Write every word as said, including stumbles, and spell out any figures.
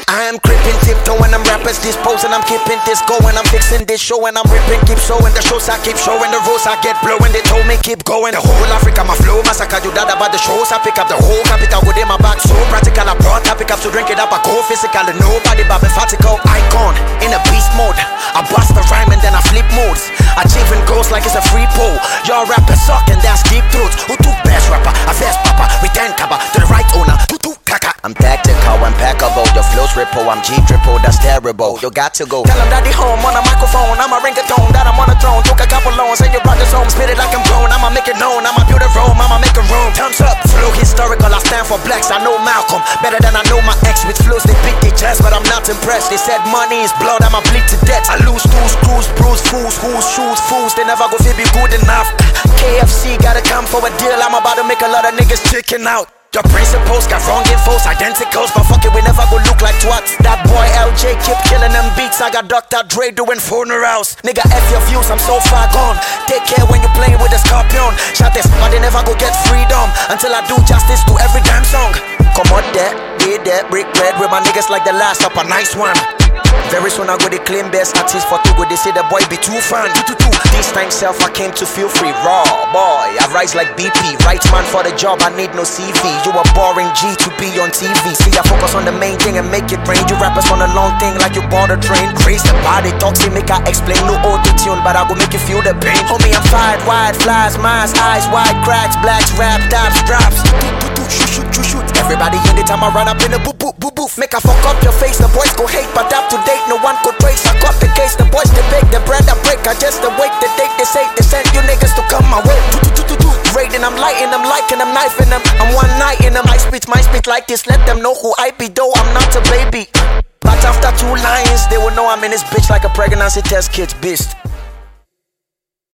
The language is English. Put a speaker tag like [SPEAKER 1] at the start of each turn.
[SPEAKER 1] I am creeping tiptoe when I'm rappers dispose and I'm keeping this going. I'm fixing this show and I'm ripping, keep showing the shows I keep showing, the roads I get blowing. They told me keep going. The whole Africa my flow, massacre you dad about the shows. I pick up the whole capital within my back. So practical, I brought I pick up to drink it up. I go physical and nobody but me fatical icon in a beast mode. I bust the rhyme and then I flip modes. Achieving goals like it's a free pull. Your rappers suck and that's deep throats. Who took best rapper? A best papa. Return cover to the right owner. Tutu kaka. I'm tactical, impeccable. Your flow's ripple. I'm G triple. That's terrible. You got to go. Tell them daddy home on a microphone. I'm a ringatone that I'm on a throne. Took a couple loans and you brought this home. Spit it like I'm grown. I'ma make it known. I'ma build a room. I'ma make a room. Thumbs up. Flow historical. I stand for blacks. I know Malcolm better than I know my ex. With flows they beat their chest, but I'm not impressed. They said money is blood. I'ma bleed to death. I lose tools, screws, bruise, fools, who's shoes, fools. They never go feel be good enough. K F C gotta come for a deal. I'm about to make a lot of niggas chicken out. Your principles got wrong infos, identicals, but fuck it, we never go look like twats. That boy L J keep killing them beats. I got Doctor Dre doing funerals. Nigga, F your views, I'm so far gone. Take care when you playing with a scorpion. Shot this, but they never go get freedom until I do justice to every damn song. Come on there, did that, brick red with my niggas like the last up a nice one. Very soon I go to claim best artist for two go. They say the boy be too fun. Two, two, two. This time self I came to feel free. Raw boy, I rise like B P. Right man for the job, I need no C V. You a boring G to be on T V. See I focus on the main thing and make it rain. You rappers on the long thing like you bought a train. Crazy the body talk, say make I explain. No auto-tune, but I go make you feel the pain. Homie I'm fired, wide flies, minds, eyes wide, cracks, blacks, rap, tops, drops. Shoot, shoot, shoot, shoot. Everybody in the time I run up in a boop, boop, boop, boop. Make I fuck up your face, the boys go hate, but up to date, no one could trace. I got the case, the boys they bake, the bread I break. I just await the date, they say they send you niggas to come my way. Raiding, I'm lighting them, liking them, knifing them. I'm one night in them, I speech, my speech like this. Let them know who I be, though I'm not a baby. But after two lines, they will know I'm in this bitch like a pregnancy test kit beast.